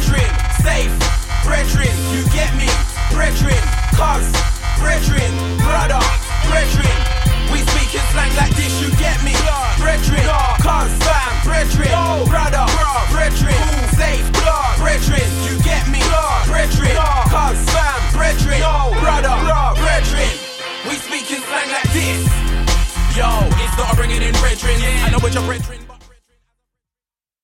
brethren, safe, brethren, you get me, brethren, cuz, brethren, brother, brethren, we speak in slang like this, you get me, brethren, cuz, fam, brethren, brother, brethren, safe, brethren, you get me, brethren, cuz, fam, brethren, brother, brethren, we speak in slang like this. Yo, it's not a bringing in brethren, I know what your brethren.